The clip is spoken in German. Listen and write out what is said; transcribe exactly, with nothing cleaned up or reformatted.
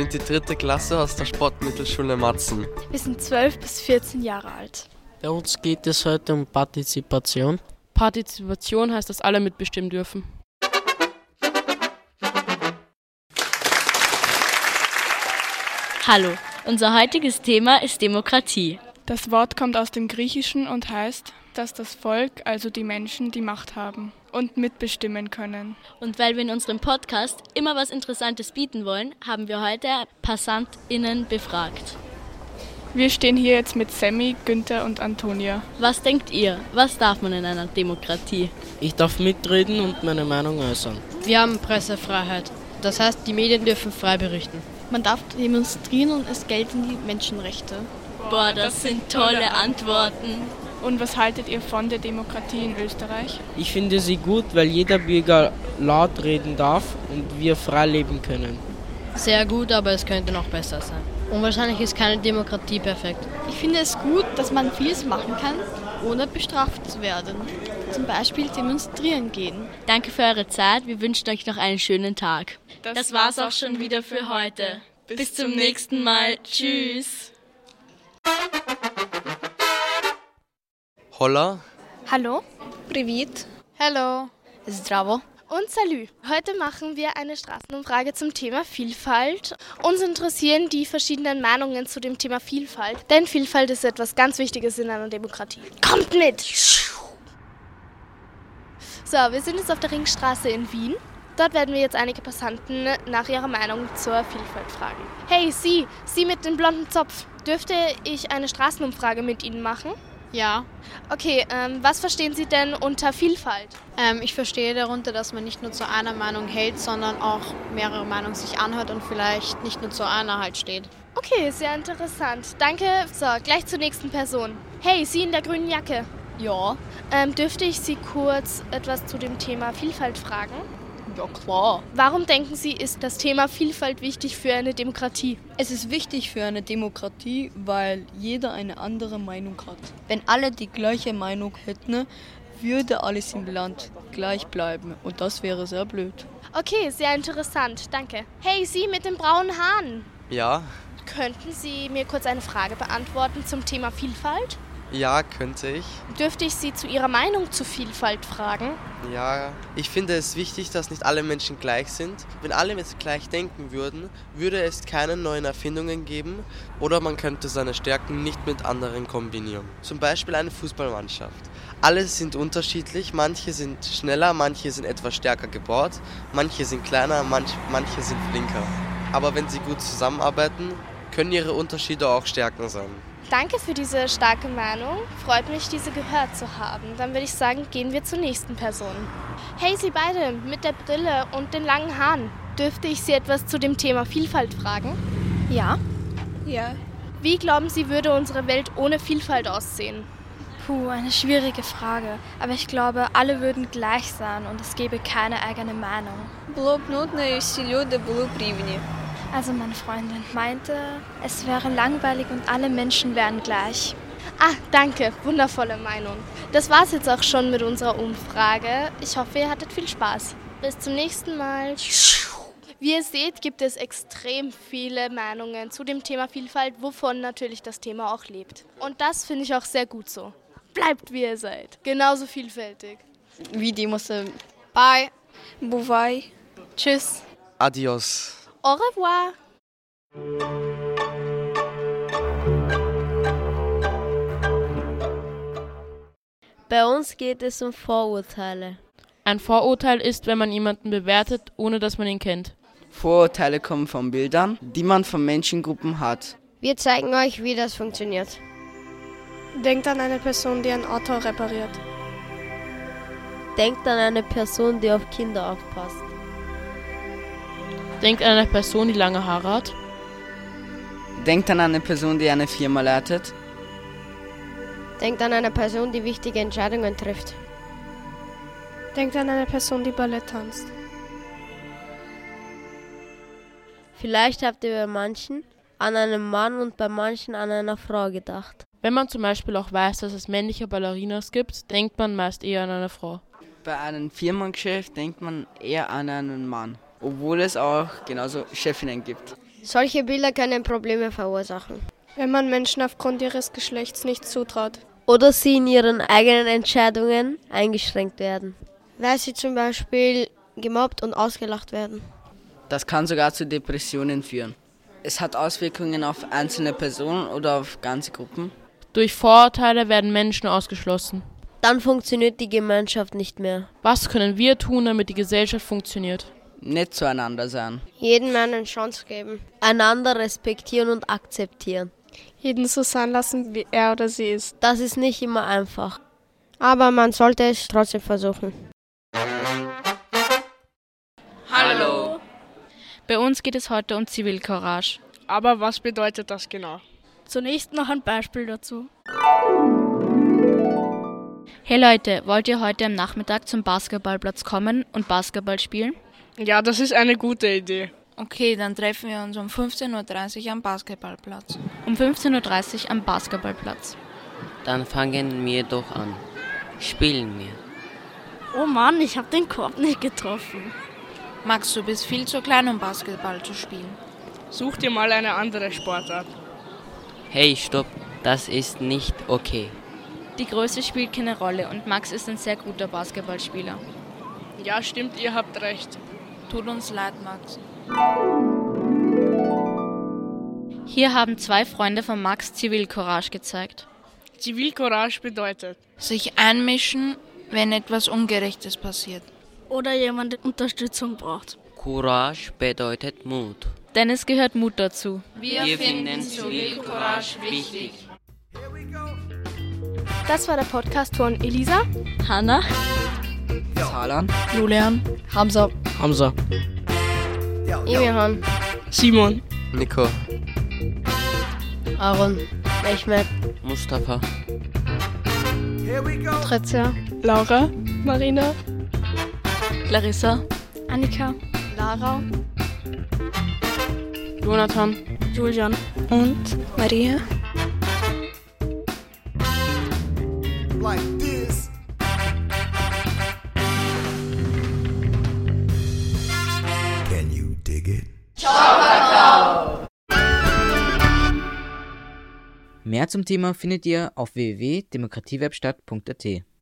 sind die dritte Klasse aus der Sportmittelschule Matzen. Wir sind zwölf bis vierzehn Jahre alt. Bei uns geht es heute um Partizipation. Partizipation heißt, dass alle mitbestimmen dürfen. Hallo, unser heutiges Thema ist Demokratie. Das Wort kommt aus dem Griechischen und heißt, dass das Volk, also die Menschen, die Macht haben und mitbestimmen können. Und weil wir in unserem Podcast immer was Interessantes bieten wollen, haben wir heute PassantInnen befragt. Wir stehen hier jetzt mit Sammy, Günther und Antonia. Was denkt ihr? Was darf man in einer Demokratie? Ich darf mitreden und meine Meinung äußern. Wir haben Pressefreiheit. Das heißt, die Medien dürfen frei berichten. Man darf demonstrieren und es gelten die Menschenrechte. Boah, das sind tolle Antworten. Und was haltet ihr von der Demokratie in Österreich? Ich finde sie gut, weil jeder Bürger laut reden darf und wir frei leben können. Sehr gut, aber es könnte noch besser sein. Und wahrscheinlich ist keine Demokratie perfekt. Ich finde es gut, dass man vieles machen kann, ohne bestraft zu werden. Zum Beispiel demonstrieren gehen. Danke für eure Zeit. Wir wünschen euch noch einen schönen Tag. Das, das war's auch schon wieder für heute. Bis, Bis zum nächsten Mal. Tschüss. Holla. Hallo. Привет. Hello. Zdravo. Und Salü. Heute machen wir eine Straßenumfrage zum Thema Vielfalt. Uns interessieren die verschiedenen Meinungen zu dem Thema Vielfalt, denn Vielfalt ist etwas ganz Wichtiges in einer Demokratie. Kommt mit! So, wir sind jetzt auf der Ringstraße in Wien. Dort werden wir jetzt einige Passanten nach ihrer Meinung zur Vielfalt fragen. Hey, Sie, Sie mit dem blonden Zopf, dürfte ich eine Straßenumfrage mit Ihnen machen? Ja. Okay, ähm, was verstehen Sie denn unter Vielfalt? Ähm, ich verstehe darunter, dass man nicht nur zu einer Meinung hält, sondern auch mehrere Meinungen sich anhört und vielleicht nicht nur zu einer halt steht. Okay, sehr interessant. Danke. So, gleich zur nächsten Person. Hey, Sie in der grünen Jacke. Ja. Ähm, dürfte ich Sie kurz etwas zu dem Thema Vielfalt fragen? Ja, klar. Warum denken Sie, ist das Thema Vielfalt wichtig für eine Demokratie? Es ist wichtig für eine Demokratie, weil jeder eine andere Meinung hat. Wenn alle die gleiche Meinung hätten, würde alles im Land gleich bleiben. Und das wäre sehr blöd. Okay, sehr interessant. Danke. Hey, Sie mit den braunen Haaren. Ja. Könnten Sie mir kurz eine Frage beantworten zum Thema Vielfalt? Ja, könnte ich. Dürfte ich Sie zu Ihrer Meinung zu Vielfalt fragen? Ja, ich finde es wichtig, dass nicht alle Menschen gleich sind. Wenn alle jetzt gleich denken würden, würde es keine neuen Erfindungen geben oder man könnte seine Stärken nicht mit anderen kombinieren. Zum Beispiel eine Fußballmannschaft. Alle sind unterschiedlich, manche sind schneller, manche sind etwas stärker gebaut, manche sind kleiner, manch, manche sind flinker. Aber wenn sie gut zusammenarbeiten, können ihre Unterschiede auch Stärken sein. Danke für diese starke Meinung. Freut mich, diese gehört zu haben. Dann würde ich sagen, gehen wir zur nächsten Person. Hey, Sie beide mit der Brille und den langen Haaren. Dürfte ich Sie etwas zu dem Thema Vielfalt fragen? Ja. Ja. Wie glauben Sie, würde unsere Welt ohne Vielfalt aussehen? Puh, eine schwierige Frage. Aber ich glaube, alle würden gleich sein und es gäbe keine eigene Meinung. Було б нудно, і всі люди були б рівні. Also meine Freundin meinte, es wäre langweilig und alle Menschen wären gleich. Ah, danke. Wundervolle Meinung. Das war's jetzt auch schon mit unserer Umfrage. Ich hoffe, ihr hattet viel Spaß. Bis zum nächsten Mal. Wie ihr seht, gibt es extrem viele Meinungen zu dem Thema Vielfalt, wovon natürlich das Thema auch lebt. Und das finde ich auch sehr gut so. Bleibt, wie ihr seid. Genauso vielfältig. Відімося. Bye. Бувай. Tschüss. Adios. Au revoir. Bei uns geht es um Vorurteile. Ein Vorurteil ist, wenn man jemanden bewertet, ohne dass man ihn kennt. Vorurteile kommen von Bildern, die man von Menschengruppen hat. Wir zeigen euch, wie das funktioniert. Denkt an eine Person, die ein Auto repariert. Denkt an eine Person, die auf Kinder aufpasst. Denkt an eine Person, die lange Haare hat. Denkt an eine Person, die eine Firma leitet. Denkt an eine Person, die wichtige Entscheidungen trifft. Denkt an eine Person, die Ballett tanzt. Vielleicht habt ihr bei manchen an einen Mann und bei manchen an eine Frau gedacht. Wenn man zum Beispiel auch weiß, dass es männliche Ballerinas gibt, denkt man meist eher an eine Frau. Bei einem Firmengeschäft denkt man eher an einen Mann, obwohl es auch genauso Chefinnen gibt. Solche Bilder können Probleme verursachen. Wenn man Menschen aufgrund ihres Geschlechts nicht zutraut. Oder sie in ihren eigenen Entscheidungen eingeschränkt werden. Weil sie zum Beispiel gemobbt und ausgelacht werden. Das kann sogar zu Depressionen führen. Es hat Auswirkungen auf einzelne Personen oder auf ganze Gruppen. Durch Vorurteile werden Menschen ausgeschlossen. Dann funktioniert die Gemeinschaft nicht mehr. Was können wir tun, damit die Gesellschaft funktioniert? Nett zueinander sein. Jedem eine Chance geben. Einander respektieren und akzeptieren. Jeden so sein lassen, wie er oder sie ist. Das ist nicht immer einfach. Aber man sollte es trotzdem versuchen. Hallo! Bei uns geht es heute um Zivilcourage. Aber was bedeutet das genau? Zunächst noch ein Beispiel dazu. Hey Leute, wollt ihr heute am Nachmittag zum Basketballplatz kommen und Basketball spielen? Ja, das ist eine gute Idee. Okay, dann treffen wir uns um fünfzehn Uhr dreißig am Basketballplatz. Um fünfzehn Uhr dreißig am Basketballplatz. Dann fangen wir doch an. Spielen wir. Oh Mann, ich habe den Korb nicht getroffen. Max, du bist viel zu klein, um Basketball zu spielen. Such dir mal eine andere Sportart. Hey, stopp, das ist nicht okay. Die Größe spielt keine Rolle und Max ist ein sehr guter Basketballspieler. Ja, stimmt, ihr habt recht. Tut uns leid, Max. Hier haben zwei Freunde von Max Zivilcourage gezeigt. Zivilcourage bedeutet sich einmischen, wenn etwas Ungerechtes passiert. Oder jemand Unterstützung braucht. Courage bedeutet Mut. Denn es gehört Mut dazu. Wir, Wir finden Zivilcourage wichtig. Das war der Podcast von Elisa, Hanna, Salan, Julian, Hamza, Hamza, Imihan, Simon, Nico, Aaron, Mehmet, Mustafa, Patricia, Laura, Marina, Larissa, Annika, Lara, Jonathan, Julian und Maria. Like this. Can you dig it? Mehr zum Thema findet ihr auf w w w punkt demokratiewebstadt punkt a t.